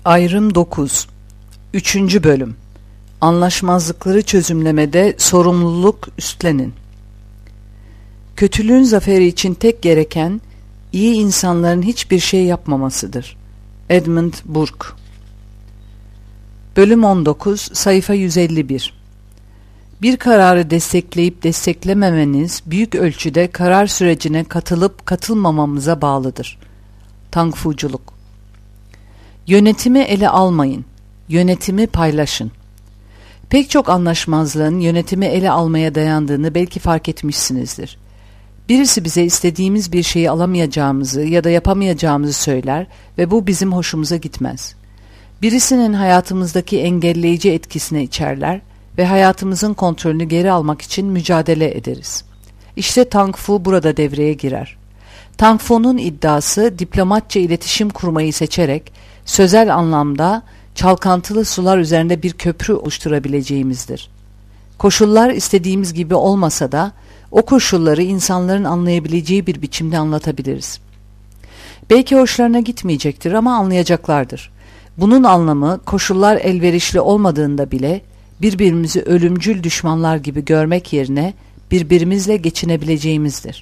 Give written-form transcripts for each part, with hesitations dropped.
Ayrım 9 3. Bölüm Anlaşmazlıkları çözümlemede sorumluluk üstlenin. Kötülüğün zaferi için tek gereken, iyi insanların hiçbir şey yapmamasıdır. Edmund Burke. Bölüm 19 sayfa 151. Bir kararı destekleyip desteklememeniz büyük ölçüde karar sürecine katılıp katılmamamıza bağlıdır. Tangfuculuk. Yönetimi ele almayın, yönetimi paylaşın. Pek çok anlaşmazlığın yönetimi ele almaya dayandığını belki fark etmişsinizdir. Birisi bize istediğimiz bir şeyi alamayacağımızı ya da yapamayacağımızı söyler ve bu bizim hoşumuza gitmez. Birisinin hayatımızdaki engelleyici etkisine içerler ve hayatımızın kontrolünü geri almak için mücadele ederiz. İşte Tang Fu burada devreye girer. Tang Fu'nun iddiası diplomatça iletişim kurmayı seçerek sözel anlamda çalkantılı sular üzerinde bir köprü oluşturabileceğimizdir. Koşullar istediğimiz gibi olmasa da o koşulları insanların anlayabileceği bir biçimde anlatabiliriz. Belki hoşlarına gitmeyecektir ama anlayacaklardır. Bunun anlamı koşullar elverişli olmadığında bile birbirimizi ölümcül düşmanlar gibi görmek yerine birbirimizle geçinebileceğimizdir.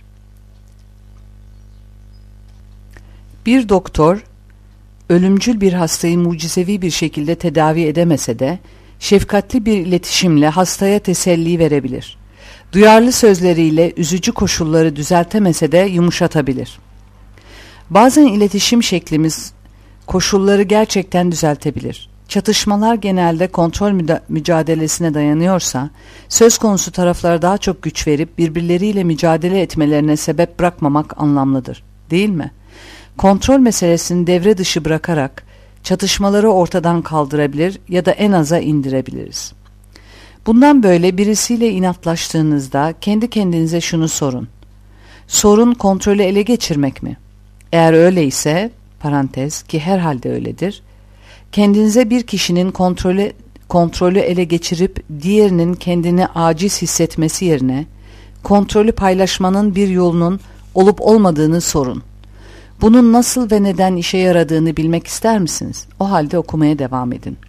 Bir doktor ölümcül bir hastayı mucizevi bir şekilde tedavi edemese de şefkatli bir iletişimle hastaya teselli verebilir. Duyarlı sözleriyle üzücü koşulları düzeltemese de yumuşatabilir. Bazen iletişim şeklimiz koşulları gerçekten düzeltebilir. Çatışmalar genelde kontrol mücadelesine dayanıyorsa, söz konusu taraflara daha çok güç verip birbirleriyle mücadele etmelerine sebep bırakmamak anlamlıdır, değil mi? Kontrol meselesini devre dışı bırakarak çatışmaları ortadan kaldırabilir ya da en aza indirebiliriz. Bundan böyle birisiyle inatlaştığınızda kendi kendinize şunu sorun. Sorun kontrolü ele geçirmek mi? Eğer öyleyse, parantez ki herhalde öyledir, kendinize bir kişinin kontrolü ele geçirip diğerinin kendini aciz hissetmesi yerine kontrolü paylaşmanın bir yolunun olup olmadığını sorun. Bunun nasıl ve neden işe yaradığını bilmek ister misiniz? O halde okumaya devam edin.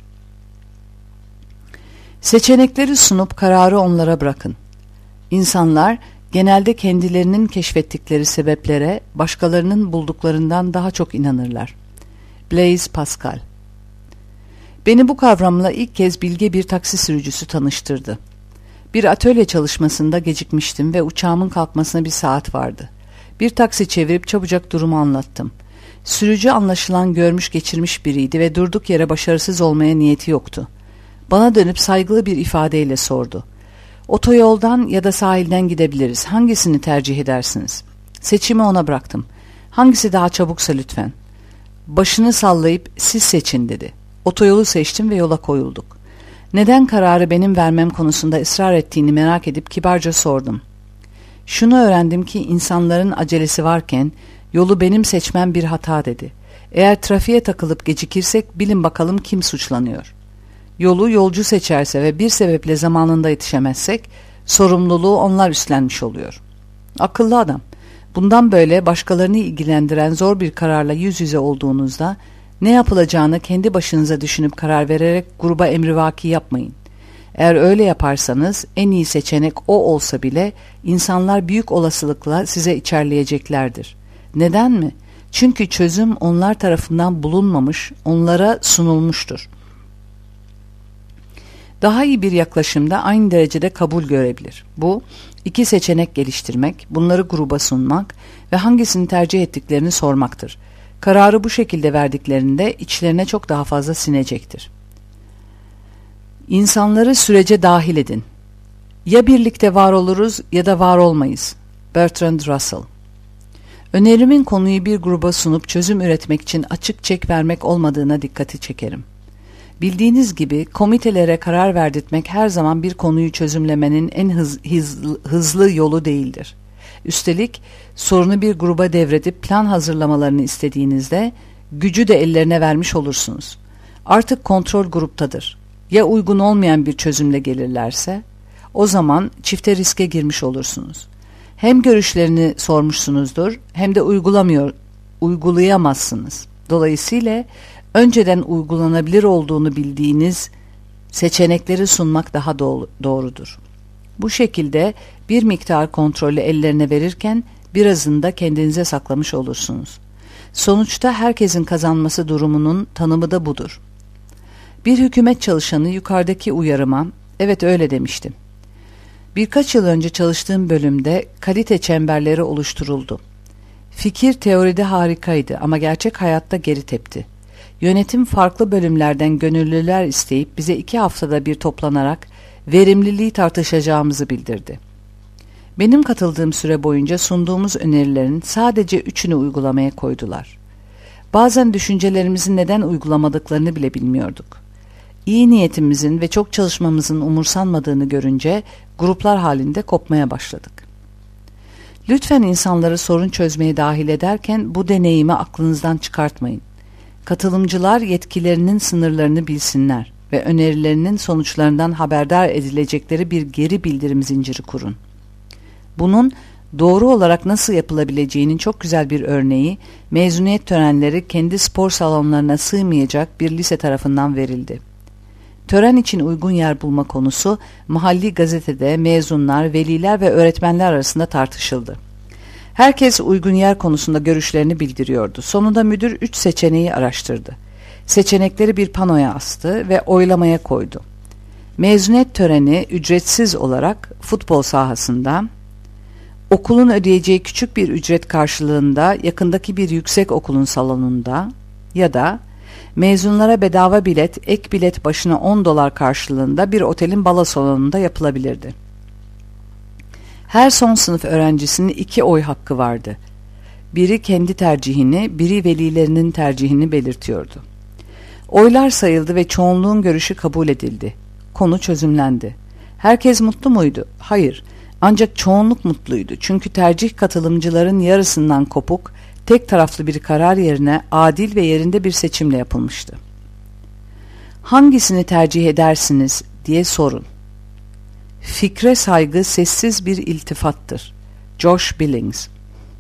Seçenekleri sunup kararı onlara bırakın. İnsanlar genelde kendilerinin keşfettikleri sebeplere başkalarının bulduklarından daha çok inanırlar. Blaise Pascal. Beni bu kavramla ilk kez bilge bir taksi sürücüsü tanıştırdı. Bir atölye çalışmasında gecikmiştim ve uçağımın kalkmasına bir saat vardı. Bir taksi çevirip çabucak durumu anlattım. Sürücü anlaşılan görmüş geçirmiş biriydi ve durduk yere başarısız olmaya niyeti yoktu. Bana dönüp saygılı bir ifadeyle sordu. Otoyoldan ya da sahilden gidebiliriz. Hangisini tercih edersiniz? Seçimi ona bıraktım. Hangisi daha çabuksa lütfen. Başını sallayıp siz seçin dedi. Otoyolu seçtim ve yola koyulduk. Neden kararı benim vermem konusunda ısrar ettiğini merak edip kibarca sordum. Şunu öğrendim ki insanların acelesi varken yolu benim seçmem bir hata dedi. Eğer trafiğe takılıp gecikirsek bilin bakalım kim suçlanıyor. Yolu yolcu seçerse ve bir sebeple zamanında yetişemezsek sorumluluğu onlar üstlenmiş oluyor. Akıllı adam. Bundan böyle başkalarını ilgilendiren zor bir kararla yüz yüze olduğunuzda ne yapılacağını kendi başınıza düşünüp karar vererek gruba emrivaki yapmayın. Eğer öyle yaparsanız en iyi seçenek o olsa bile insanlar büyük olasılıkla size içerleyeceklerdir. Neden mi? Çünkü çözüm onlar tarafından bulunmamış, onlara sunulmuştur. Daha iyi bir yaklaşımda aynı derecede kabul görebilir. Bu, iki seçenek geliştirmek, bunları gruba sunmak ve hangisini tercih ettiklerini sormaktır. Kararı bu şekilde verdiklerinde içlerine çok daha fazla sinecektir. İnsanları sürece dahil edin. Ya birlikte var oluruz ya da var olmayız. Bertrand Russell. Önerimin konuyu bir gruba sunup çözüm üretmek için açık çek vermek olmadığına dikkati çekerim. Bildiğiniz gibi komitelere karar verdirtmek her zaman bir konuyu çözümlemenin en hızlı yolu değildir. Üstelik sorunu bir gruba devredip plan hazırlamalarını istediğinizde gücü de ellerine vermiş olursunuz. Artık kontrol gruptadır. Ya uygun olmayan bir çözümle gelirlerse, o zaman çifte riske girmiş olursunuz. Hem görüşlerini sormuşsunuzdur hem de uygulayamazsınız. Dolayısıyla önceden uygulanabilir olduğunu bildiğiniz seçenekleri sunmak daha doğrudur. Bu şekilde bir miktar kontrolü ellerine verirken birazını da kendinize saklamış olursunuz. Sonuçta herkesin kazanması durumunun tanımı da budur. Bir hükümet çalışanı yukarıdaki uyarıma evet öyle demişti. Birkaç yıl önce çalıştığım bölümde kalite çemberleri oluşturuldu. Fikir teoride harikaydı ama gerçek hayatta geri tepti. Yönetim farklı bölümlerden gönüllüler isteyip bize 2 haftada bir toplanarak verimliliği tartışacağımızı bildirdi. Benim katıldığım süre boyunca sunduğumuz önerilerin sadece 3'ünü uygulamaya koydular. Bazen düşüncelerimizi neden uygulamadıklarını bile bilmiyorduk. İyi niyetimizin ve çok çalışmamızın umursanmadığını görünce gruplar halinde kopmaya başladık. Lütfen insanları sorun çözmeye dahil ederken bu deneyimi aklınızdan çıkartmayın. Katılımcılar yetkilerinin sınırlarını bilsinler ve önerilerinin sonuçlarından haberdar edilecekleri bir geri bildirim zinciri kurun. Bunun doğru olarak nasıl yapılabileceğinin çok güzel bir örneği mezuniyet törenleri kendi spor salonlarına sığmayacak bir lise tarafından verildi. Tören için uygun yer bulma konusu mahalli gazetede mezunlar, veliler ve öğretmenler arasında tartışıldı. Herkes uygun yer konusunda görüşlerini bildiriyordu. Sonunda müdür 3 seçeneği araştırdı. Seçenekleri bir panoya astı ve oylamaya koydu. Mezuniyet töreni ücretsiz olarak futbol sahasında, okulun ödeyeceği küçük bir ücret karşılığında yakındaki bir yüksek okulun salonunda ya da mezunlara bedava bilet, ek bilet başına $10 karşılığında bir otelin balo salonunda yapılabilirdi. Her son sınıf öğrencisinin 2 oy hakkı vardı. Biri kendi tercihini, biri velilerinin tercihini belirtiyordu. Oylar sayıldı ve çoğunluğun görüşü kabul edildi. Konu çözümlendi. Herkes mutlu muydu? Hayır. Ancak çoğunluk mutluydu. Çünkü tercih katılımcıların yarısından kopuk, tek taraflı bir karar yerine adil ve yerinde bir seçimle yapılmıştı. Hangisini tercih edersiniz diye sorun. Fikre saygı sessiz bir iltifattır. Josh Billings.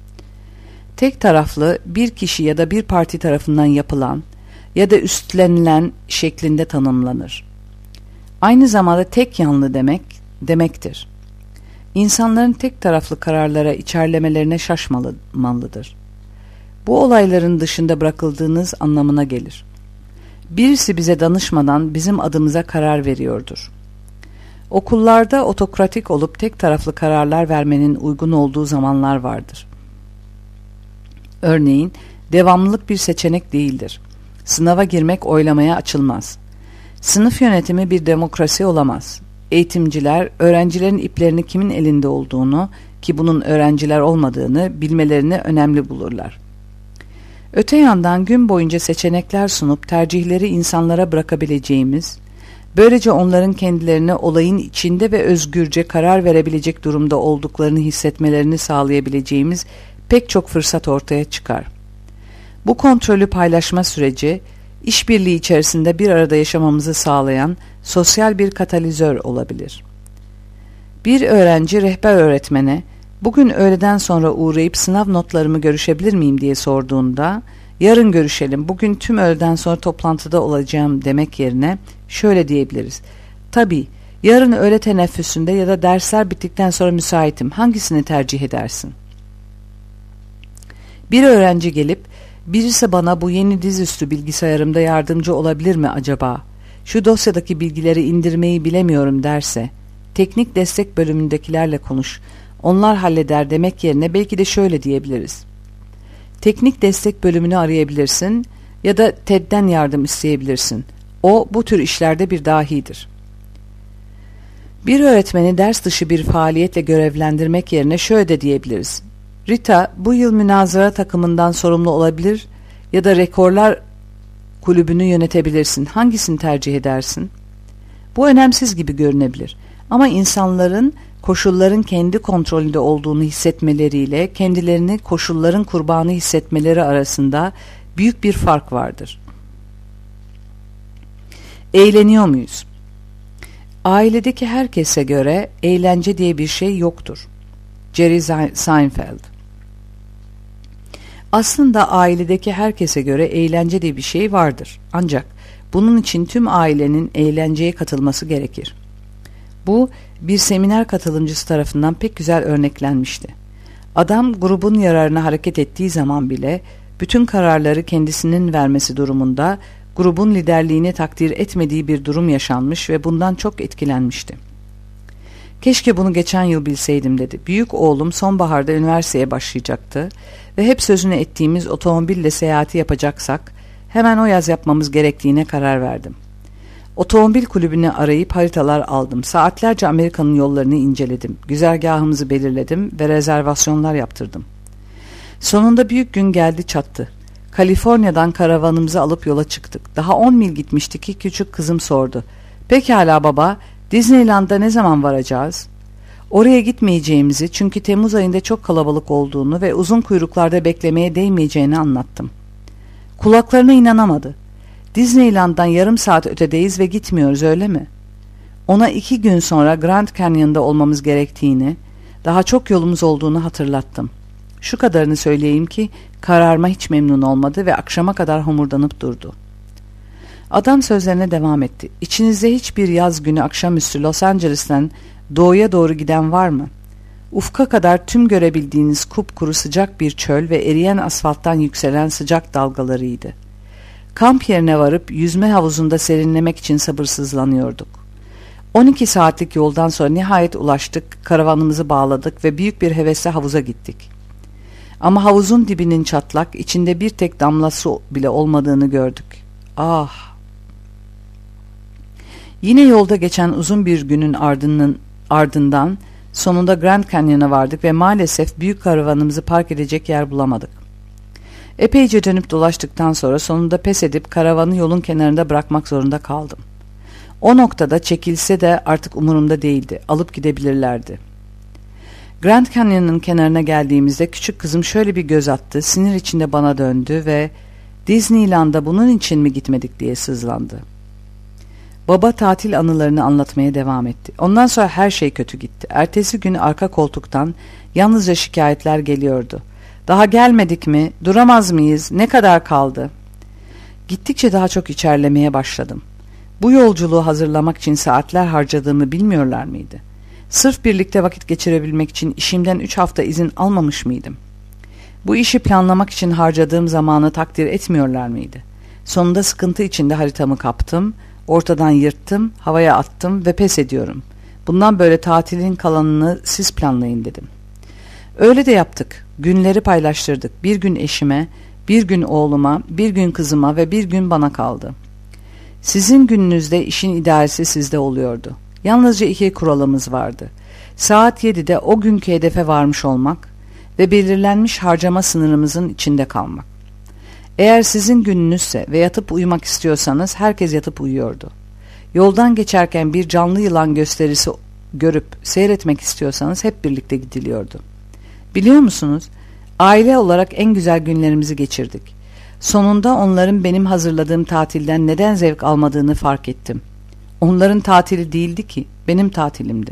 Tek taraflı bir kişi ya da bir parti tarafından yapılan ya da üstlenilen şeklinde tanımlanır. Aynı zamanda tek yanlı demektir. İnsanların tek taraflı kararlara içerlemelerine şaşmamalıdır. Bu olayların dışında bırakıldığınız anlamına gelir. Birisi bize danışmadan bizim adımıza karar veriyordur. Okullarda otokratik olup tek taraflı kararlar vermenin uygun olduğu zamanlar vardır. Örneğin, devamlılık bir seçenek değildir. Sınava girmek oylamaya açılmaz. Sınıf yönetimi bir demokrasi olamaz. Eğitimciler, öğrencilerin iplerini kimin elinde olduğunu, ki bunun öğrenciler olmadığını bilmelerini önemli bulurlar. Öte yandan gün boyunca seçenekler sunup tercihleri insanlara bırakabileceğimiz, böylece onların kendilerine olayın içinde ve özgürce karar verebilecek durumda olduklarını hissetmelerini sağlayabileceğimiz pek çok fırsat ortaya çıkar. Bu kontrolü paylaşma süreci, işbirliği içerisinde bir arada yaşamamızı sağlayan sosyal bir katalizör olabilir. Bir öğrenci rehber öğretmene, bugün öğleden sonra uğrayıp sınav notlarımı görüşebilir miyim diye sorduğunda, yarın görüşelim, bugün tüm öğleden sonra toplantıda olacağım demek yerine şöyle diyebiliriz. Tabii, yarın öğle teneffüsünde ya da dersler bittikten sonra müsaitim, hangisini tercih edersin? Bir öğrenci gelip, birisi bana bu yeni dizüstü bilgisayarımda yardımcı olabilir mi acaba? Şu dosyadaki bilgileri indirmeyi bilemiyorum derse, teknik destek bölümündekilerle konuş, onlar halleder demek yerine belki de şöyle diyebiliriz. Teknik destek bölümünü arayabilirsin ya da TED'den yardım isteyebilirsin. O bu tür işlerde bir dahidir. Bir öğretmeni ders dışı bir faaliyetle görevlendirmek yerine şöyle de diyebiliriz. Rita bu yıl münazara takımından sorumlu olabilir ya da rekorlar kulübünü yönetebilirsin. Hangisini tercih edersin? Bu önemsiz gibi görünebilir. Ama insanların koşulların kendi kontrolünde olduğunu hissetmeleriyle kendilerini koşulların kurbanı hissetmeleri arasında büyük bir fark vardır. Eğleniyor muyuz? Ailedeki herkese göre eğlence diye bir şey yoktur. Jerry Seinfeld. Aslında ailedeki herkese göre eğlence diye bir şey vardır. Ancak bunun için tüm ailenin eğlenceye katılması gerekir. Bu bir seminer katılımcısı tarafından pek güzel örneklenmişti. Adam grubun yararına hareket ettiği zaman bile bütün kararları kendisinin vermesi durumunda grubun liderliğini takdir etmediği bir durum yaşanmış ve bundan çok etkilenmişti. Keşke bunu geçen yıl bilseydim dedi. Büyük oğlum sonbaharda üniversiteye başlayacaktı ve hep sözünü ettiğimiz otomobille seyahati yapacaksak hemen o yaz yapmamız gerektiğine karar verdim. Otomobil kulübünü arayıp haritalar aldım. Saatlerce Amerika'nın yollarını inceledim. Güzergahımızı belirledim ve rezervasyonlar yaptırdım. Sonunda büyük gün geldi çattı. Kaliforniya'dan karavanımızı alıp yola çıktık. Daha 10 mil gitmiştik ki küçük kızım sordu. Pekala baba, Disneyland'a ne zaman varacağız? Oraya gitmeyeceğimizi çünkü Temmuz ayında çok kalabalık olduğunu ve uzun kuyruklarda beklemeye değmeyeceğini anlattım. Kulaklarına inanamadı. Disneyland'dan yarım saat ötedeyiz ve gitmiyoruz öyle mi? Ona 2 gün sonra Grand Canyon'da olmamız gerektiğini, daha çok yolumuz olduğunu hatırlattım. Şu kadarını söyleyeyim ki kararıma hiç memnun olmadı ve akşama kadar homurdanıp durdu. Adam sözlerine devam etti. İçinizde hiçbir yaz günü akşamüstü Los Angeles'ten doğuya doğru giden var mı? Ufka kadar tüm görebildiğiniz kupkuru sıcak bir çöl ve eriyen asfalttan yükselen sıcak dalgalarıydı. Kamp yerine varıp yüzme havuzunda serinlemek için sabırsızlanıyorduk. 12 saatlik yoldan sonra nihayet ulaştık, karavanımızı bağladık ve büyük bir hevesle havuza gittik. Ama havuzun dibinin çatlak, içinde bir tek damla su bile olmadığını gördük. Ah! Yine yolda geçen uzun bir günün ardından sonunda Grand Canyon'a vardık ve maalesef büyük karavanımızı park edecek yer bulamadık. Epeyce dönüp dolaştıktan sonra sonunda pes edip karavanı yolun kenarında bırakmak zorunda kaldım. O noktada çekilse de artık umurumda değildi. Alıp gidebilirlerdi. Grand Canyon'ın kenarına geldiğimizde küçük kızım şöyle bir göz attı, sinir içinde bana döndü ve Disneyland'a bunun için mi gitmedik diye sızlandı. Baba tatil anılarını anlatmaya devam etti. Ondan sonra her şey kötü gitti. Ertesi gün arka koltuktan yalnızca şikayetler geliyordu. Daha gelmedik mi? Duramaz mıyız? Ne kadar kaldı? Gittikçe daha çok içerlemeye başladım. Bu yolculuğu hazırlamak için saatler harcadığımı bilmiyorlar mıydı? Sırf birlikte vakit geçirebilmek için işimden 3 hafta izin almamış mıydım? Bu işi planlamak için harcadığım zamanı takdir etmiyorlar mıydı? Sonunda sıkıntı içinde haritamı kaptım, ortadan yırttım, havaya attım ve pes ediyorum. Bundan böyle tatilin kalanını siz planlayın dedim. Öyle de yaptık. Günleri paylaştırdık. Bir gün eşime, bir gün oğluma, bir gün kızıma ve bir gün bana kaldı. Sizin gününüzde işin idaresi sizde oluyordu. Yalnızca 2 kuralımız vardı. Saat 7'de o günkü hedefe varmış olmak ve belirlenmiş harcama sınırımızın içinde kalmak. Eğer sizin gününüzse ve yatıp uyumak istiyorsanız herkes yatıp uyuyordu. Yoldan geçerken bir canlı yılan gösterisi görüp seyretmek istiyorsanız hep birlikte gidiliyordu. Biliyor musunuz? Aile olarak en güzel günlerimizi geçirdik. Sonunda onların benim hazırladığım tatilden neden zevk almadığını fark ettim. Onların tatili değildi ki, benim tatilimdi.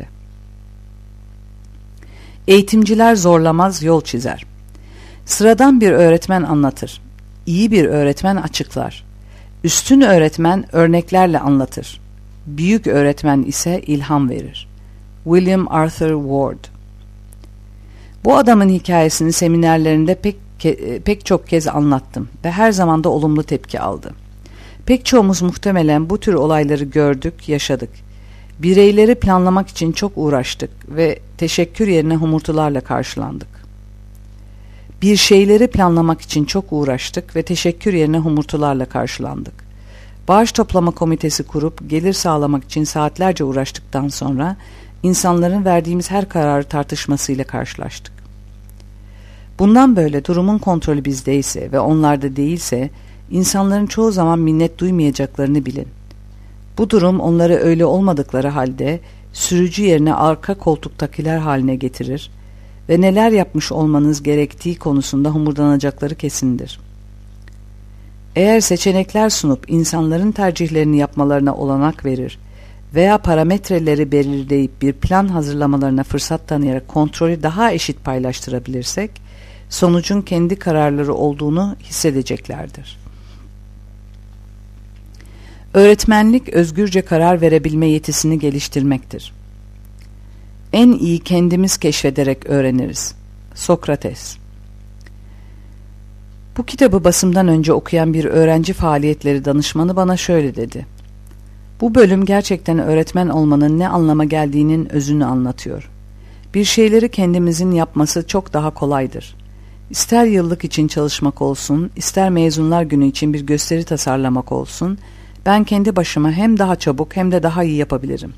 Eğitimciler zorlamaz, yol çizer. Sıradan bir öğretmen anlatır. İyi bir öğretmen açıklar. Üstün öğretmen örneklerle anlatır. Büyük öğretmen ise ilham verir. William Arthur Ward. Bu adamın hikayesini seminerlerinde pek çok kez anlattım ve her zaman da olumlu tepki aldı. Pek çoğumuz muhtemelen bu tür olayları gördük, yaşadık. Bireyleri planlamak için çok uğraştık ve teşekkür yerine homurtularla karşılandık. Bir şeyleri planlamak için çok uğraştık ve teşekkür yerine homurtularla karşılandık. Bağış toplama komitesi kurup gelir sağlamak için saatlerce uğraştıktan sonra insanların verdiğimiz her kararı tartışmasıyla karşılaştık. Bundan böyle durumun kontrolü bizdeyse ve onlarda değilse insanların çoğu zaman minnet duymayacaklarını bilin. Bu durum onları öyle olmadıkları halde sürücü yerine arka koltuktakiler haline getirir ve neler yapmış olmanız gerektiği konusunda homurdanacakları kesindir. Eğer seçenekler sunup insanların tercihlerini yapmalarına olanak verir veya parametreleri belirleyip bir plan hazırlamalarına fırsat tanıyarak kontrolü daha eşit paylaştırabilirsek, sonucun kendi kararları olduğunu hissedeceklerdir. Öğretmenlik, özgürce karar verebilme yetisini geliştirmektir. En iyi kendimiz keşfederek öğreniriz. Sokrates. Bu kitabı basımdan önce okuyan bir öğrenci faaliyetleri danışmanı bana şöyle dedi: "Bu bölüm gerçekten öğretmen olmanın ne anlama geldiğinin özünü anlatıyor. Bir şeyleri kendimizin yapması çok daha kolaydır. İster yıllık için çalışmak olsun, ister mezunlar günü için bir gösteri tasarlamak olsun, ben kendi başıma hem daha çabuk hem de daha iyi yapabilirim.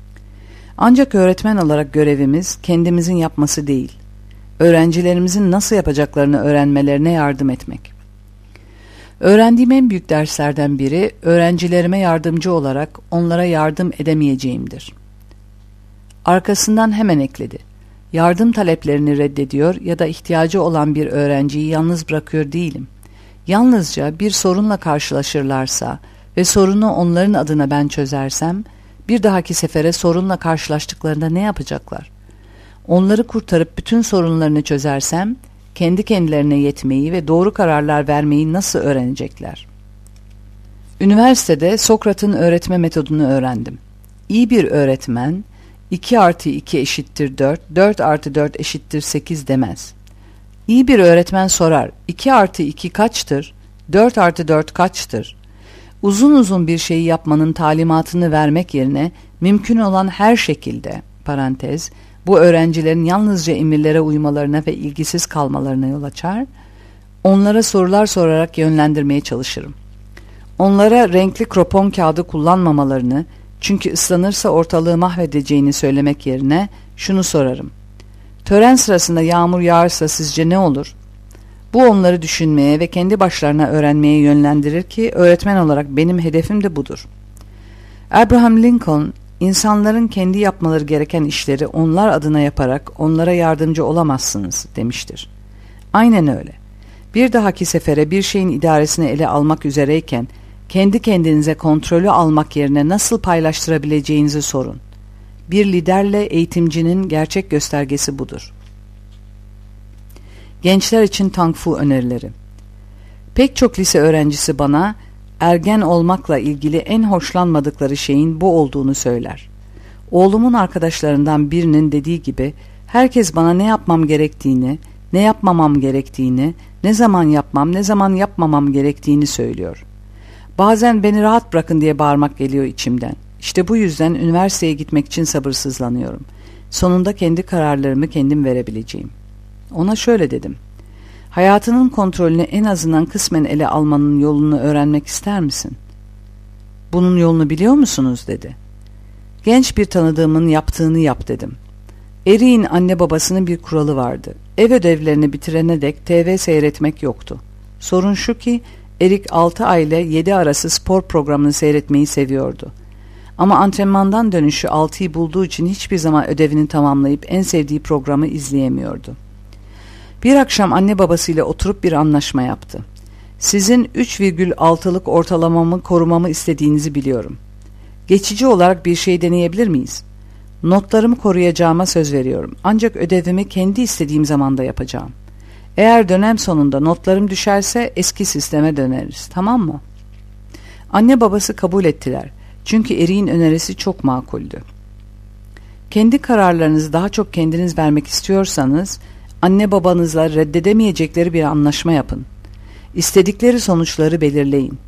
Ancak öğretmen olarak görevimiz kendimizin yapması değil, öğrencilerimizin nasıl yapacaklarını öğrenmelerine yardım etmek. Öğrendiğim en büyük derslerden biri, öğrencilerime yardımcı olarak onlara yardım edemeyeceğimdir." Arkasından hemen ekledi: "Yardım taleplerini reddediyor ya da ihtiyacı olan bir öğrenciyi yalnız bırakıyor değilim. Yalnızca bir sorunla karşılaşırlarsa ve sorunu onların adına ben çözersem, bir dahaki sefere sorunla karşılaştıklarında ne yapacaklar? Onları kurtarıp bütün sorunlarını çözersem, kendi kendilerine yetmeyi ve doğru kararlar vermeyi nasıl öğrenecekler?" Üniversitede Sokrat'ın öğretme metodunu öğrendim. İyi bir öğretmen, 2 + 2 = 4, 4 + 4 = 8 demez. İyi bir öğretmen sorar: 2 + 2 kaçtır? 4 + 4 kaçtır? Uzun uzun bir şeyi yapmanın talimatını vermek yerine mümkün olan her şekilde bu öğrencilerin yalnızca emirlere uymalarına ve ilgisiz kalmalarına yol açar, onlara sorular sorarak yönlendirmeye çalışırım. Onlara renkli kropon kağıdı kullanmamalarını, çünkü ıslanırsa ortalığı mahvedeceğini söylemek yerine şunu sorarım: tören sırasında yağmur yağarsa sizce ne olur? Bu onları düşünmeye ve kendi başlarına öğrenmeye yönlendirir ki öğretmen olarak benim hedefim de budur. Abraham Lincoln, insanların kendi yapmaları gereken işleri onlar adına yaparak onlara yardımcı olamazsınız demiştir. Aynen öyle. Bir dahaki sefere bir şeyin idaresini ele almak üzereyken kendi kendinize kontrolü almak yerine nasıl paylaştırabileceğinizi sorun. Bir liderle eğitimcinin gerçek göstergesi budur. Gençler için Tang Fu önerileri. Pek çok lise öğrencisi bana ergen olmakla ilgili en hoşlanmadıkları şeyin bu olduğunu söyler. Oğlumun arkadaşlarından birinin dediği gibi herkes bana ne yapmam gerektiğini, ne yapmamam gerektiğini, ne zaman yapmam, ne zaman yapmamam gerektiğini söylüyor. Bazen beni rahat bırakın diye bağırmak geliyor içimden. İşte bu yüzden üniversiteye gitmek için sabırsızlanıyorum. Sonunda kendi kararlarımı kendim verebileceğim. Ona şöyle dedim: "Hayatının kontrolünü en azından kısmen ele almanın yolunu öğrenmek ister misin?" "Bunun yolunu biliyor musunuz?" dedi. "Genç bir tanıdığımın yaptığını yap," dedim. Erik'in anne babasının bir kuralı vardı. Ev ödevlerini bitirene dek TV seyretmek yoktu. Sorun şu ki Erik 6 ay ile 7 arası spor programını seyretmeyi seviyordu. Ama antrenmandan dönüşü 6'yı bulduğu için hiçbir zaman ödevini tamamlayıp en sevdiği programı izleyemiyordu. Bir akşam anne babasıyla oturup bir anlaşma yaptı. "Sizin 3,6'lık ortalamamı korumamı istediğinizi biliyorum. Geçici olarak bir şey deneyebilir miyiz? Notlarımı koruyacağıma söz veriyorum. Ancak ödevimi kendi istediğim zamanda yapacağım. Eğer dönem sonunda notlarım düşerse eski sisteme döneriz, tamam mı?" Anne babası kabul ettiler. Çünkü Erik'in önerisi çok makuldü. Kendi kararlarınızı daha çok kendiniz vermek istiyorsanız, anne babanızla reddedemeyecekleri bir anlaşma yapın. İstedikleri sonuçları belirleyin.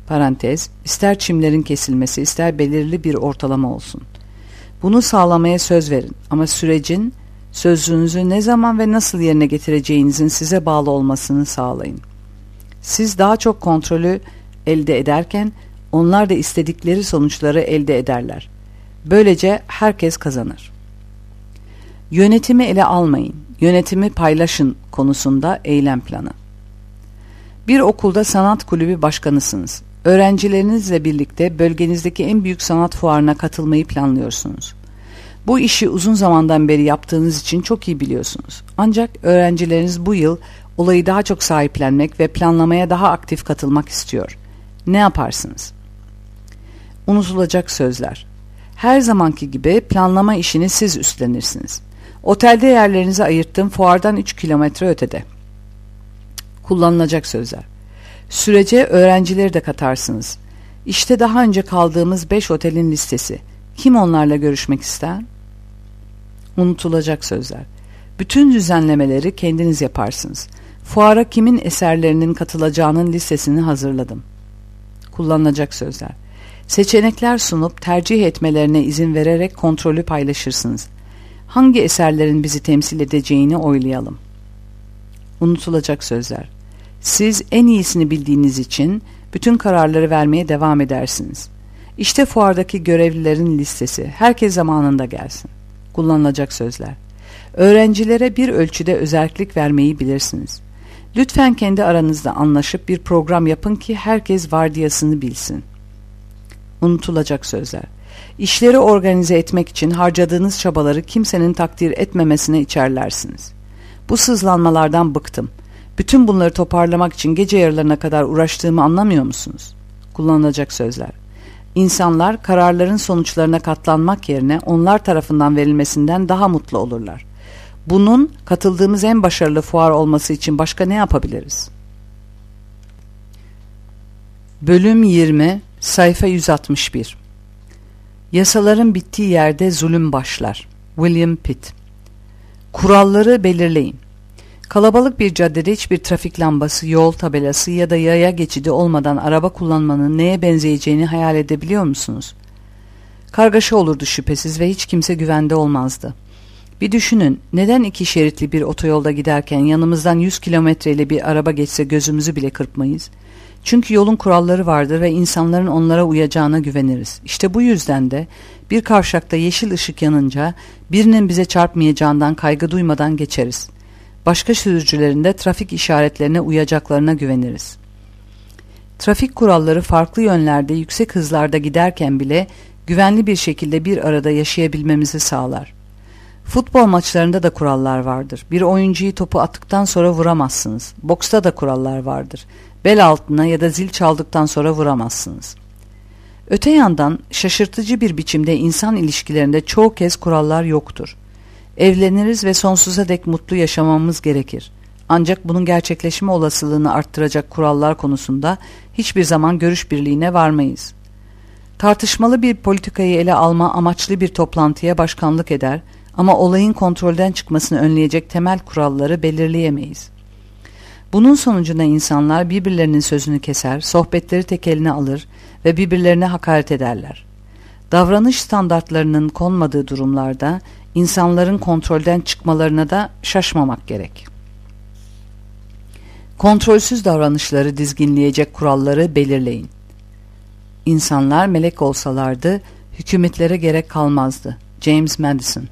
İster çimlerin kesilmesi, ister belirli bir ortalama olsun. Bunu sağlamaya söz verin ama sürecin, sözünüzü ne zaman ve nasıl yerine getireceğinizin size bağlı olmasını sağlayın. Siz daha çok kontrolü elde ederken, onlar da istedikleri sonuçları elde ederler. Böylece herkes kazanır. Yönetimi ele almayın, yönetimi paylaşın konusunda eylem planı. Bir okulda sanat kulübü başkanısınız. Öğrencilerinizle birlikte bölgenizdeki en büyük sanat fuarına katılmayı planlıyorsunuz. Bu işi uzun zamandan beri yaptığınız için çok iyi biliyorsunuz. Ancak öğrencileriniz bu yıl olayı daha çok sahiplenmek ve planlamaya daha aktif katılmak istiyor. Ne yaparsınız? Unutulacak sözler. Her zamanki gibi planlama işini siz üstlenirsiniz. Otelde yerlerinizi ayırttım, fuardan 3 kilometre ötede. Kullanılacak sözler. Sürece öğrencileri de katarsınız. İşte daha önce kaldığımız 5 otelin listesi. Kim onlarla görüşmek ister? Unutulacak sözler. Bütün düzenlemeleri kendiniz yaparsınız. Fuara kimin eserlerinin katılacağının listesini hazırladım. Kullanılacak sözler. Seçenekler sunup tercih etmelerine izin vererek kontrolü paylaşırsınız. Hangi eserlerin bizi temsil edeceğini oylayalım. Unutulacak sözler. Siz en iyisini bildiğiniz için bütün kararları vermeye devam edersiniz. İşte fuardaki görevlilerin listesi. Herkes zamanında gelsin. Kullanılacak sözler. Öğrencilere bir ölçüde özellik vermeyi bilirsiniz. Lütfen kendi aranızda anlaşıp bir program yapın ki herkes vardiyasını bilsin. Unutulacak sözler. İşleri organize etmek için harcadığınız çabaları kimsenin takdir etmemesine içerlersiniz. Bu sızlanmalardan bıktım. Bütün bunları toparlamak için gece yarılarına kadar uğraştığımı anlamıyor musunuz? Kullanılacak sözler. İnsanlar kararların sonuçlarına katlanmak yerine onlar tarafından verilmesinden daha mutlu olurlar. Bunun katıldığımız en başarılı fuar olması için başka ne yapabiliriz? Bölüm 20, sayfa 161. Yasaların bittiği yerde zulüm başlar. William Pitt. Kuralları belirleyin. Kalabalık bir caddede hiçbir trafik lambası, yol tabelası ya da yaya geçidi olmadan araba kullanmanın neye benzeyeceğini hayal edebiliyor musunuz? Kargaşa olurdu şüphesiz ve hiç kimse güvende olmazdı. Bir düşünün, neden 2 şeritli bir otoyolda giderken yanımızdan 100 kilometreyle bir araba geçse gözümüzü bile kırpmayız? Çünkü yolun kuralları vardır ve insanların onlara uyacağına güveniriz. İşte bu yüzden de bir kavşakta yeşil ışık yanınca birinin bize çarpmayacağından kaygı duymadan geçeriz. Başka sürücülerin de trafik işaretlerine uyacaklarına güveniriz. Trafik kuralları farklı yönlerde yüksek hızlarda giderken bile güvenli bir şekilde bir arada yaşayabilmemizi sağlar. Futbol maçlarında da kurallar vardır. Bir oyuncuyu topu attıktan sonra vuramazsınız. Boksta da kurallar vardır. Bel altına ya da zil çaldıktan sonra vuramazsınız. Öte yandan şaşırtıcı bir biçimde insan ilişkilerinde çoğu kez kurallar yoktur. Evleniriz ve sonsuza dek mutlu yaşamamız gerekir. Ancak bunun gerçekleşme olasılığını arttıracak kurallar konusunda hiçbir zaman görüş birliğine varmayız. Tartışmalı bir politikayı ele alma amaçlı bir toplantıya başkanlık eder ama olayın kontrolden çıkmasını önleyecek temel kuralları belirleyemeyiz. Bunun sonucunda insanlar birbirlerinin sözünü keser, sohbetleri tek eline alır ve birbirlerine hakaret ederler. Davranış standartlarının konmadığı durumlarda insanların kontrolden çıkmalarına da şaşmamak gerek. Kontrolsüz davranışları dizginleyecek kuralları belirleyin. İnsanlar melek olsalardı hükümetlere gerek kalmazdı. James Madison.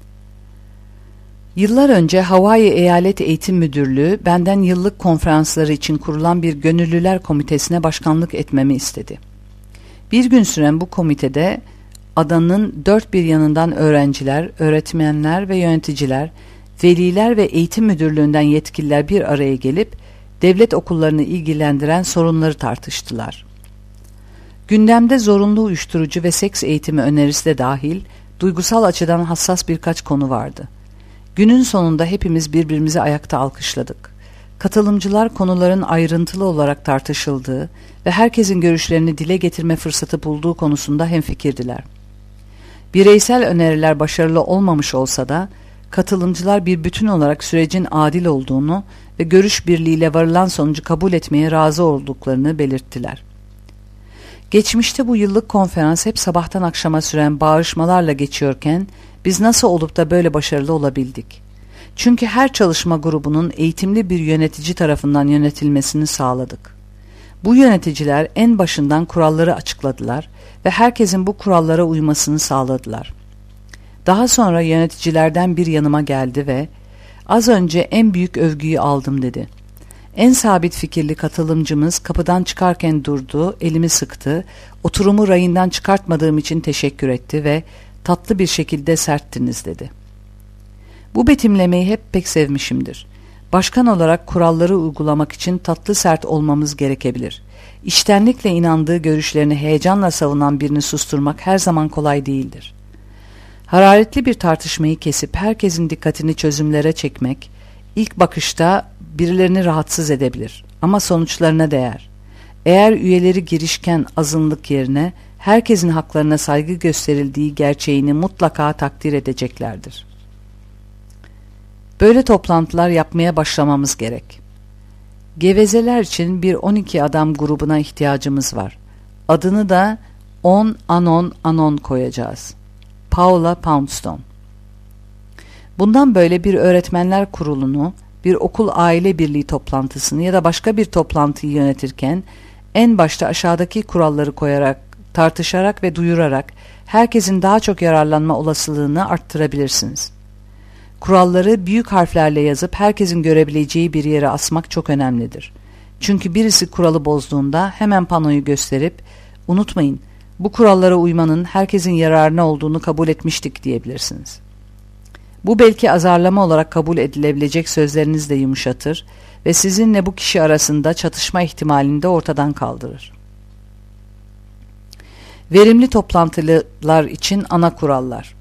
Yıllar önce Hawaii Eyalet Eğitim Müdürlüğü benden yıllık konferansları için kurulan bir gönüllüler komitesine başkanlık etmemi istedi. Bir gün süren bu komitede adanın dört bir yanından öğrenciler, öğretmenler ve yöneticiler, veliler ve eğitim müdürlüğünden yetkililer bir araya gelip devlet okullarını ilgilendiren sorunları tartıştılar. Gündemde zorunlu uyuşturucu ve seks eğitimi önerisi de dahil duygusal açıdan hassas birkaç konu vardı. Günün sonunda hepimiz birbirimizi ayakta alkışladık. Katılımcılar konuların ayrıntılı olarak tartışıldığı ve herkesin görüşlerini dile getirme fırsatı bulduğu konusunda hemfikirdiler. Bireysel öneriler başarılı olmamış olsa da katılımcılar bir bütün olarak sürecin adil olduğunu ve görüş birliğiyle varılan sonucu kabul etmeye razı olduklarını belirttiler. Geçmişte bu yıllık konferans hep sabahtan akşama süren bağırışmalarla geçiyorken biz nasıl olup da böyle başarılı olabildik? Çünkü her çalışma grubunun eğitimli bir yönetici tarafından yönetilmesini sağladık. Bu yöneticiler en başından kuralları açıkladılar ve herkesin bu kurallara uymasını sağladılar. Daha sonra yöneticilerden bir yanıma geldi ve "Az önce en büyük övgüyü aldım" dedi. En sabit fikirli katılımcımız kapıdan çıkarken durdu, elimi sıktı, oturumu rayından çıkartmadığım için teşekkür etti ve "Tatlı bir şekilde serttiniz" dedi. Bu betimlemeyi hep pek sevmişimdir. Başkan olarak kuralları uygulamak için tatlı sert olmamız gerekebilir. İçtenlikle inandığı görüşlerini heyecanla savunan birini susturmak her zaman kolay değildir. Hararetli bir tartışmayı kesip herkesin dikkatini çözümlere çekmek, ilk bakışta birilerini rahatsız edebilir ama sonuçlarına değer. Eğer üyeleri girişken azınlık yerine herkesin haklarına saygı gösterildiği gerçeğini mutlaka takdir edeceklerdir. Böyle toplantılar yapmaya başlamamız gerek. Gevezeler için bir 12 adam grubuna ihtiyacımız var. Adını da 10 Anon koyacağız. Paula Poundstone. Bundan böyle bir öğretmenler kurulunu, bir okul aile birliği toplantısını ya da başka bir toplantıyı yönetirken en başta aşağıdaki kuralları koyarak, tartışarak ve duyurarak herkesin daha çok yararlanma olasılığını arttırabilirsiniz. Kuralları büyük harflerle yazıp herkesin görebileceği bir yere asmak çok önemlidir. Çünkü birisi kuralı bozduğunda hemen panoyu gösterip, unutmayın, bu kurallara uymanın herkesin yararına olduğunu kabul etmiştik diyebilirsiniz. Bu belki azarlama olarak kabul edilebilecek sözlerinizi de yumuşatır ve sizinle bu kişi arasında çatışma ihtimalini de ortadan kaldırır. Verimli toplantılar için ana kurallar.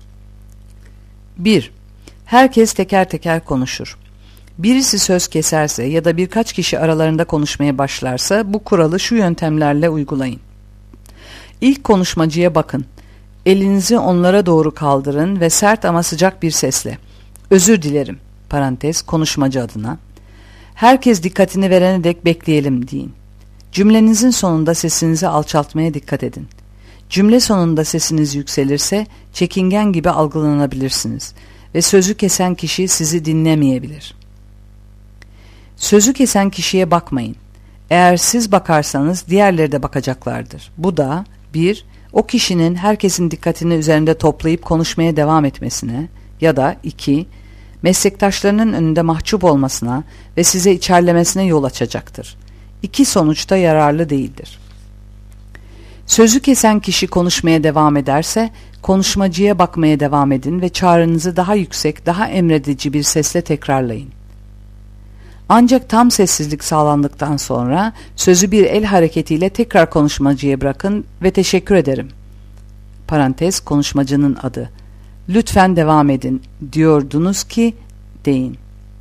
1. Herkes teker teker konuşur. Birisi söz keserse ya da birkaç kişi aralarında konuşmaya başlarsa bu kuralı şu yöntemlerle uygulayın. İlk konuşmacıya bakın. Elinizi onlara doğru kaldırın ve sert ama sıcak bir sesle "Özür dilerim" konuşmacı adına. "Herkes dikkatini verene dek bekleyelim" deyin. Cümlenizin sonunda sesinizi alçaltmaya dikkat edin. Cümle sonunda sesiniz yükselirse çekingen gibi algılanabilirsiniz ve sözü kesen kişi sizi dinlemeyebilir. Sözü kesen kişiye bakmayın. Eğer siz bakarsanız diğerleri de bakacaklardır. Bu da 1. O kişinin herkesin dikkatini üzerinde toplayıp konuşmaya devam etmesine ya da 2. Meslektaşlarının önünde mahcup olmasına ve size içerlemesine yol açacaktır. İki sonuç da yararlı değildir. Sözü kesen kişi konuşmaya devam ederse konuşmacıya bakmaya devam edin ve çağrınızı daha yüksek, daha emredici bir sesle tekrarlayın. Ancak tam sessizlik sağlandıktan sonra sözü bir el hareketiyle tekrar konuşmacıya bırakın ve "Teşekkür ederim" konuşmacının adı. "Lütfen devam edin diyordunuz ki" deyin.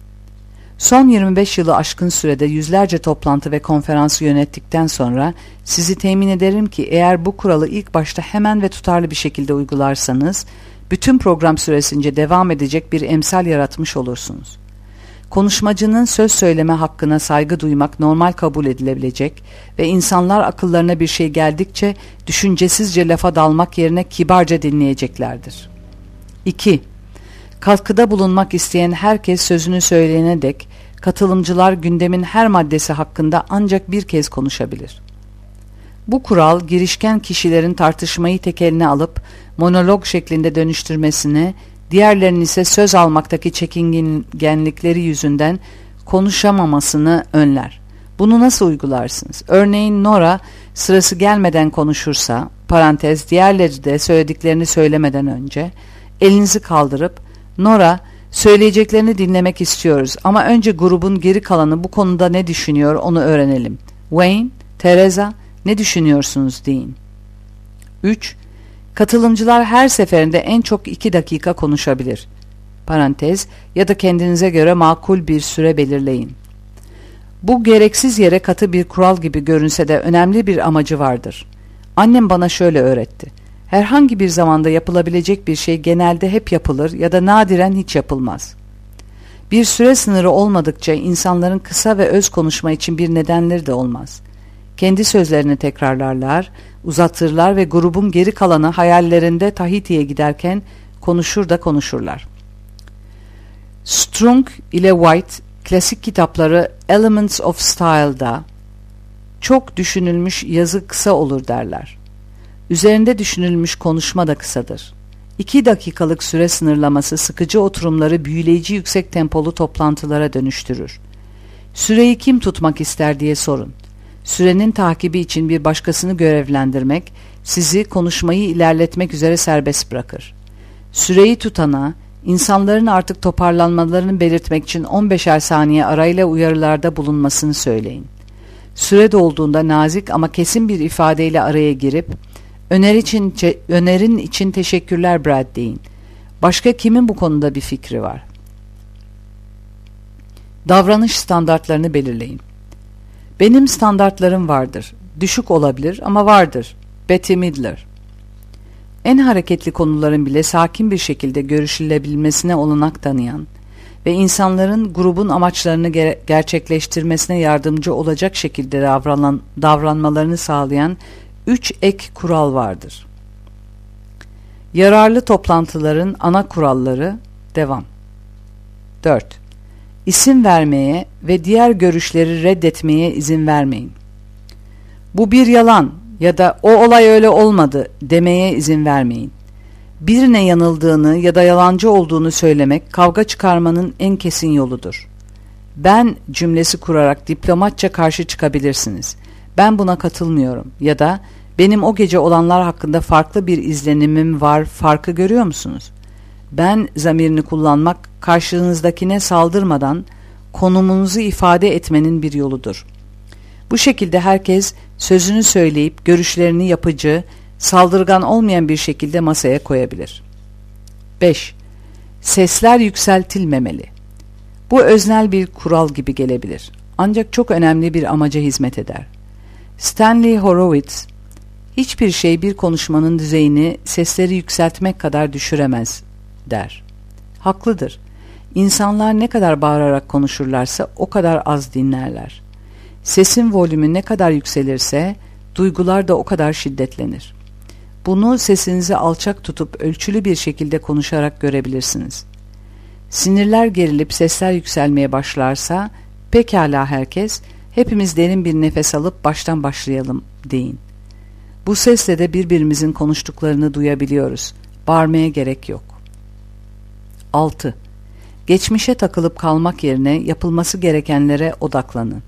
Son 25 yılı aşkın sürede yüzlerce toplantı ve konferansı yönettikten sonra sizi temin ederim ki eğer bu kuralı ilk başta hemen ve tutarlı bir şekilde uygularsanız bütün program süresince devam edecek bir emsal yaratmış olursunuz. Konuşmacının söz söyleme hakkına saygı duymak normal kabul edilebilecek ve insanlar akıllarına bir şey geldikçe düşüncesizce lafa dalmak yerine kibarca dinleyeceklerdir. 2. Katkıda bulunmak isteyen herkes sözünü söyleyene dek katılımcılar gündemin her maddesi hakkında ancak bir kez konuşabilir. Bu kural girişken kişilerin tartışmayı tek eline alıp monolog şeklinde dönüştürmesini, diğerlerinin ise söz almaktaki çekingenlikleri yüzünden konuşamamasını önler. Bunu nasıl uygularsınız? Örneğin Nora sırası gelmeden konuşursa, diğerleri de söylediklerini söylemeden önce, elinizi kaldırıp, "Nora, söyleyeceklerini dinlemek istiyoruz ama önce grubun geri kalanı bu konuda ne düşünüyor onu öğrenelim. Wayne, Teresa, ne düşünüyorsunuz?" deyin. 3. Katılımcılar her seferinde en çok 2 dakika konuşabilir. Ya da kendinize göre makul bir süre belirleyin. Bu gereksiz yere katı bir kural gibi görünse de önemli bir amacı vardır. Annem bana şöyle öğretti. Herhangi bir zamanda yapılabilecek bir şey genelde hep yapılır ya da nadiren hiç yapılmaz. Bir süre sınırı olmadıkça insanların kısa ve öz konuşma için bir nedenleri de olmaz. Kendi sözlerini tekrarlarlar, uzatırlar ve grubun geri kalanı hayallerinde Tahiti'ye giderken konuşur da konuşurlar. Strunk ile White klasik kitapları Elements of Style'da çok düşünülmüş yazı kısa olur derler. Üzerinde düşünülmüş konuşma da kısadır. 2 dakikalık süre sınırlaması sıkıcı oturumları büyüleyici yüksek tempolu toplantılara dönüştürür. Süreyi kim tutmak ister diye sorun. Sürenin takibi için bir başkasını görevlendirmek sizi konuşmayı ilerletmek üzere serbest bırakır. Süreyi tutana, insanların artık toparlanmalarını belirtmek için 15'er saniye arayla uyarılarda bulunmasını söyleyin. Süre dolduğunda nazik ama kesin bir ifadeyle araya girip, önerin için teşekkürler Brad deyin. Başka kimin bu konuda bir fikri var? Davranış standartlarını belirleyin. Benim standartlarım vardır. Düşük olabilir ama vardır. Bette Midler. En hareketli konuların bile sakin bir şekilde görüşülebilmesine olanak tanıyan ve insanların grubun amaçlarını gerçekleştirmesine yardımcı olacak şekilde davranmalarını sağlayan 3 ek kural vardır. Yararlı toplantıların ana kuralları. Devam. 4. İsim vermeye ve diğer görüşleri reddetmeye izin vermeyin. Bu bir yalan ya da o olay öyle olmadı demeye izin vermeyin. Birine yanıldığını ya da yalancı olduğunu söylemek kavga çıkarmanın en kesin yoludur. Ben cümlesi kurarak diplomatça karşı çıkabilirsiniz. Ben buna katılmıyorum ya da benim o gece olanlar hakkında farklı bir izlenimim var, farkı görüyor musunuz? Ben zamirini kullanmak karşınızdakine saldırmadan konumunuzu ifade etmenin bir yoludur. Bu şekilde herkes sözünü söyleyip görüşlerini yapıcı, saldırgan olmayan bir şekilde masaya koyabilir. 5. Sesler yükseltilmemeli. Bu öznel bir kural gibi gelebilir. Ancak çok önemli bir amaca hizmet eder. Stanley Horowitz, hiçbir şey bir konuşmanın düzeyini sesleri yükseltmek kadar düşüremez der. Haklıdır. İnsanlar ne kadar bağırarak konuşurlarsa o kadar az dinlerler. Sesin volümü ne kadar yükselirse duygular da o kadar şiddetlenir. Bunu sesinizi alçak tutup ölçülü bir şekilde konuşarak görebilirsiniz. Sinirler gerilip sesler yükselmeye başlarsa pekala herkes, hepimiz derin bir nefes alıp baştan başlayalım deyin. Bu sesle de birbirimizin konuştuklarını duyabiliyoruz. Bağırmaya gerek yok. 6. Geçmişe takılıp kalmak yerine yapılması gerekenlere odaklanın.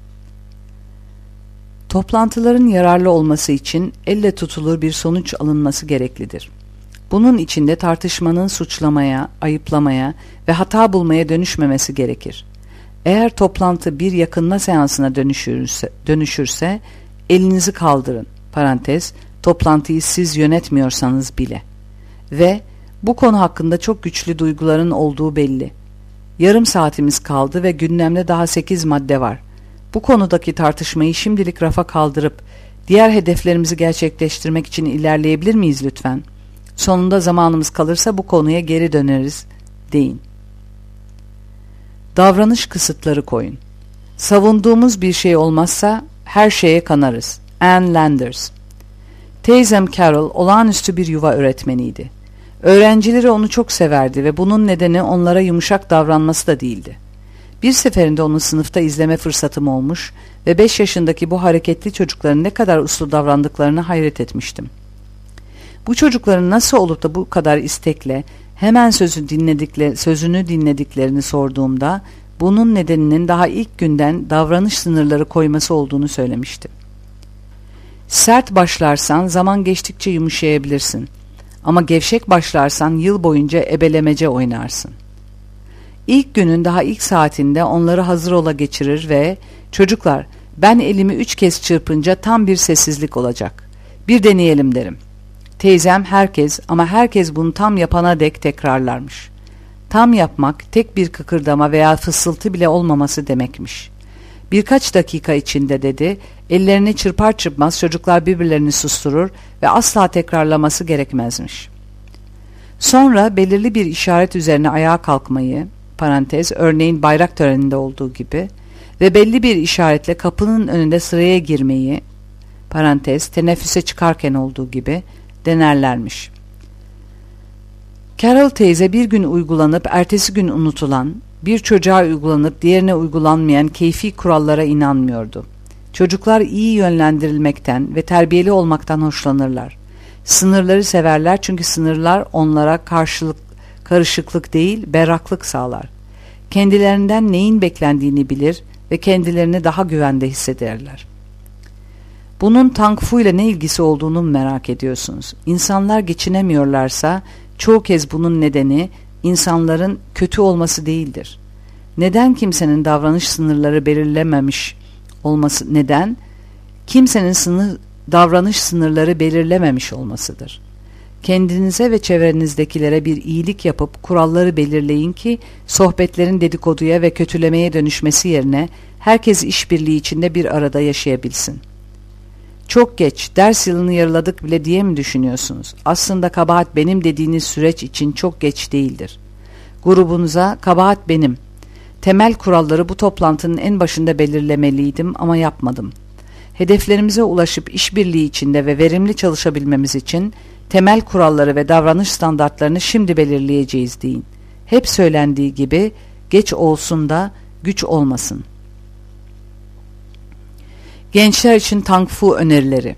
Toplantıların yararlı olması için elle tutulur bir sonuç alınması gereklidir. Bunun içinde tartışmanın suçlamaya, ayıplamaya ve hata bulmaya dönüşmemesi gerekir. Eğer toplantı bir yakınma seansına dönüşürse elinizi kaldırın. Parantez, toplantıyı siz yönetmiyorsanız bile. Ve bu konu hakkında çok güçlü duyguların olduğu belli. Yarım saatimiz kaldı ve gündemde daha 8 madde var. Bu konudaki tartışmayı şimdilik rafa kaldırıp diğer hedeflerimizi gerçekleştirmek için ilerleyebilir miyiz lütfen? Sonunda zamanımız kalırsa bu konuya geri döneriz deyin. Davranış kısıtları koyun. Savunduğumuz bir şey olmazsa her şeye kanarız. Anne Landers. Teyzem Carol olağanüstü bir yuva öğretmeniydi. Öğrencileri onu çok severdi ve bunun nedeni onlara yumuşak davranması da değildi. Bir seferinde onu sınıfta izleme fırsatım olmuş ve 5 yaşındaki bu hareketli çocukların ne kadar uslu davrandıklarına hayret etmiştim. Bu çocukların nasıl olup da bu kadar istekle hemen sözünü dinlediklerini sorduğumda bunun nedeninin daha ilk günden davranış sınırları koyması olduğunu söylemiştim. Sert başlarsan zaman geçtikçe yumuşayabilirsin ama gevşek başlarsan yıl boyunca ebelemece oynarsın. İlk günün daha ilk saatinde onları hazır ola geçirir ve çocuklar ben elimi 3 kez çırpınca tam bir sessizlik olacak. Bir deneyelim derim. Teyzem herkes bunu tam yapana dek tekrarlarmış. Tam yapmak tek bir kıkırdama veya fısıltı bile olmaması demekmiş. Birkaç dakika içinde dedi, ellerini çırpar çırpmaz çocuklar birbirlerini susturur ve asla tekrarlaması gerekmezmiş. Sonra belirli bir işaret üzerine ayağa kalkmayı, parantez, örneğin bayrak töreninde olduğu gibi ve belli bir işaretle kapının önünde sıraya girmeyi, parantez, teneffüse çıkarken olduğu gibi denerlermiş. Carol teyze bir gün uygulanıp ertesi gün unutulan, bir çocuğa uygulanıp diğerine uygulanmayan keyfi kurallara inanmıyordu. Çocuklar iyi yönlendirilmekten ve terbiyeli olmaktan hoşlanırlar. Sınırları severler çünkü sınırlar onlara karışıklık değil, berraklık sağlar. Kendilerinden neyin beklendiğini bilir ve kendilerini daha güvende hissederler. Bunun Tang Fu ile ne ilgisi olduğunu merak ediyorsunuz. İnsanlar geçinemiyorlarsa çoğu kez bunun nedeni insanların kötü olması değildir. Neden kimsenin davranış sınırları belirlememiş olması davranış sınırları belirlememiş olmasıdır. Kendinize ve çevrenizdekilere bir iyilik yapıp kuralları belirleyin ki sohbetlerin dedikoduya ve kötülemeye dönüşmesi yerine herkes işbirliği içinde bir arada yaşayabilsin. Çok geç, ders yılını yarıladık bile diye mi düşünüyorsunuz? Aslında kabahat benim dediğiniz süreç için çok geç değildir. Grubunuza kabahat benim. Temel kuralları bu toplantının en başında belirlemeliydim ama yapmadım. Hedeflerimize ulaşıp işbirliği içinde ve verimli çalışabilmemiz için temel kuralları ve davranış standartlarını şimdi belirleyeceğiz deyin. Hep söylendiği gibi geç olsun da güç olmasın. Gençler için Tang Fu önerileri.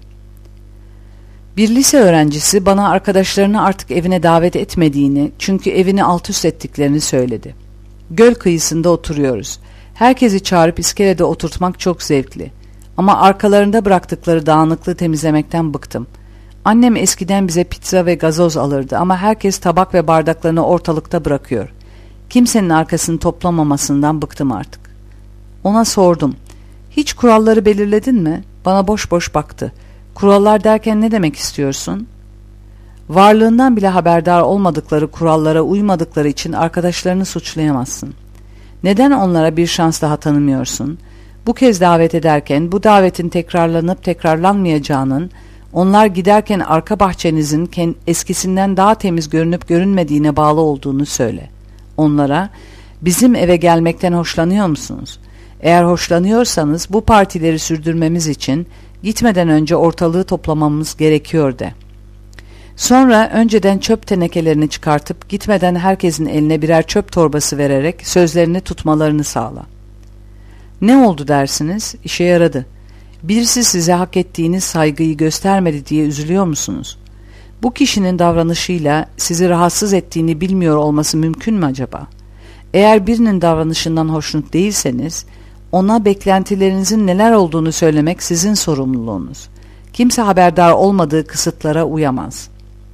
Bir lise öğrencisi bana arkadaşlarını artık evine davet etmediğini, çünkü evini alt üst ettiklerini söyledi. Göl kıyısında oturuyoruz. Herkesi çağırıp iskelede oturtmak çok zevkli. Ama arkalarında bıraktıkları dağınıklığı temizlemekten bıktım. Annem eskiden bize pizza ve gazoz alırdı ama herkes tabak ve bardaklarını ortalıkta bırakıyor. Kimsenin arkasını toplamamasından bıktım artık. Ona sordum. Hiç kuralları belirledin mi? Bana boş boş baktı. Kurallar derken ne demek istiyorsun? Varlığından bile haberdar olmadıkları kurallara uymadıkları için arkadaşlarını suçlayamazsın. Neden onlara bir şans daha tanımıyorsun? Bu kez davet ederken bu davetin tekrarlanıp tekrarlanmayacağının, onlar giderken arka bahçenizin eskisinden daha temiz görünüp görünmediğine bağlı olduğunu söyle. Onlara, bizim eve gelmekten hoşlanıyor musunuz? Eğer hoşlanıyorsanız bu partileri sürdürmemiz için gitmeden önce ortalığı toplamamız gerekiyor de. Sonra önceden çöp tenekelerini çıkartıp gitmeden herkesin eline birer çöp torbası vererek sözlerini tutmalarını sağla. Ne oldu dersiniz? İşe yaradı. Birisi size hak ettiğiniz saygıyı göstermedi diye üzülüyor musunuz? Bu kişinin davranışıyla sizi rahatsız ettiğini bilmiyor olması mümkün mü acaba? Eğer birinin davranışından hoşnut değilseniz, ona beklentilerinizin neler olduğunu söylemek sizin sorumluluğunuz. Kimse haberdar olmadığı kısıtlara uyamaz.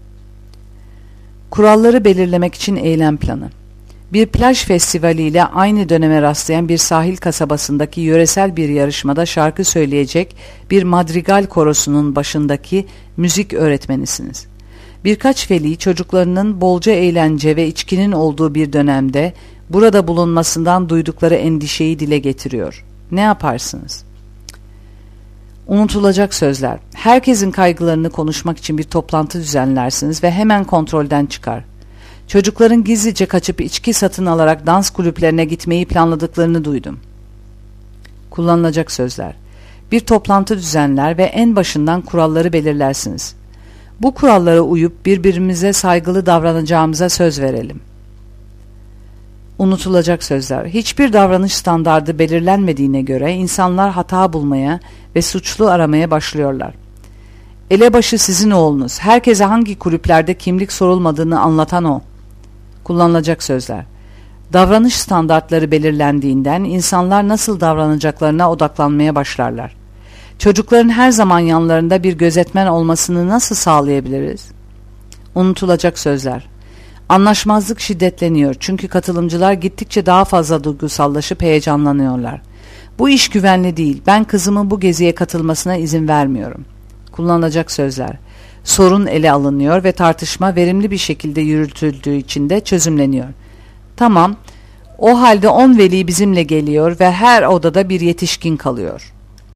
Kuralları belirlemek için eylem planı. Bir plaj festivaliyle aynı döneme rastlayan bir sahil kasabasındaki yöresel bir yarışmada şarkı söyleyecek bir madrigal korosunun başındaki müzik öğretmenisiniz. Birkaç veli çocuklarının bolca eğlence ve içkinin olduğu bir dönemde burada bulunmasından duydukları endişeyi dile getiriyor. Ne yaparsınız? Unutulacak sözler. Herkesin kaygılarını konuşmak için bir toplantı düzenlersiniz ve hemen kontrolden çıkar. Çocukların gizlice kaçıp içki satın alarak dans kulüplerine gitmeyi planladıklarını duydum. Kullanılacak sözler. Bir toplantı düzenler ve en başından kuralları belirlersiniz. Bu kurallara uyup birbirimize saygılı davranacağımıza söz verelim. Unutulacak sözler. Hiçbir davranış standardı belirlenmediğine göre insanlar hata bulmaya ve suçlu aramaya başlıyorlar. Elebaşı sizin oğlunuz. Herkese hangi kulüplerde kimlik sorulmadığını anlatan o. Kullanılacak sözler. Davranış standartları belirlendiğinden insanlar nasıl davranacaklarına odaklanmaya başlarlar. Çocukların her zaman yanlarında bir gözetmen olmasını nasıl sağlayabiliriz? Unutulacak sözler. Anlaşmazlık şiddetleniyor çünkü katılımcılar gittikçe daha fazla duygusallaşıp heyecanlanıyorlar. Bu iş güvenli değil. Ben kızımın bu geziye katılmasına izin vermiyorum. Kullanılacak sözler. Sorun ele alınıyor ve tartışma verimli bir şekilde yürütüldüğü için de çözümleniyor. Tamam, o halde 10 veli bizimle geliyor ve her odada bir yetişkin kalıyor.